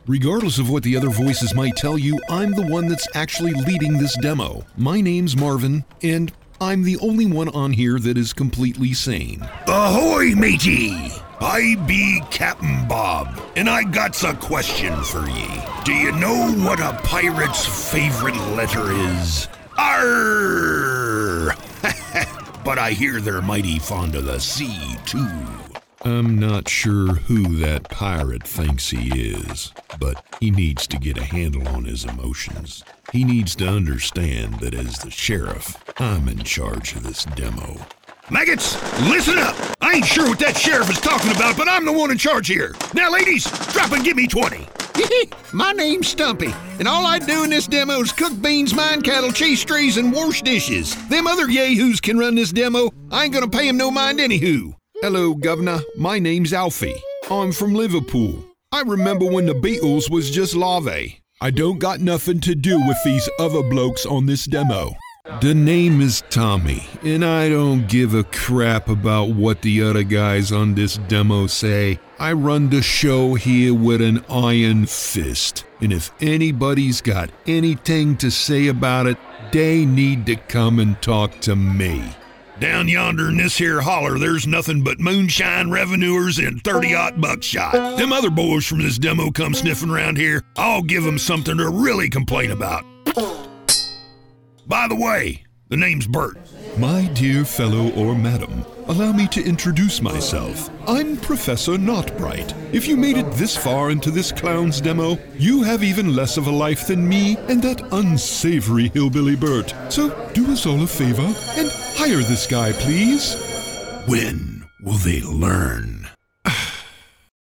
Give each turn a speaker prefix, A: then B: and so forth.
A: Regardless of what the other voices might tell you, I'm the one that's actually leading this demo. My name's Marvin, and I'm the only one on here that is completely sane.
B: Ahoy, matey! I be Captain Bob, and I got's a question for ye. Do you know what a pirate's favorite letter is? Arr! But I hear they're mighty fond of the sea, too.
A: I'm not sure who that pirate thinks he is, but he needs to get a handle on his emotions. He needs to understand that as the sheriff, I'm in charge of this demo.
B: Maggots, listen up! I ain't sure what that sheriff is talking about, but I'm the one in charge here. Now, ladies, drop and give me 20.
C: My name's Stumpy, and all I do in this demo is cook beans, mine cattle, chase strays, and wash dishes. Them other yahoos can run this demo. I ain't gonna pay 'em no mind anywho.
A: Hello, Governor. My name's Alfie. I'm from Liverpool. I remember when the Beatles was just larvae. I don't got nothing to do with these other blokes on this demo. The name is Tommy, and I don't give a crap about what the other guys on this demo say. I run the show here with an iron fist, and if anybody's got anything to say about it, they need to come and talk to me.
B: Down yonder in this here holler, there's nothing but moonshine revenuers and 30-aught buckshot. Them other boys from this demo come sniffing around here. I'll give them something to really complain about. By the way, the name's Bert.
A: My dear fellow or madam, allow me to introduce myself. I'm Professor Notbright. If you made it this far into this clown's demo, you have even less of a life than me and that unsavory hillbilly Bert. So do us all a favor and hire this guy, please.
B: When will they learn?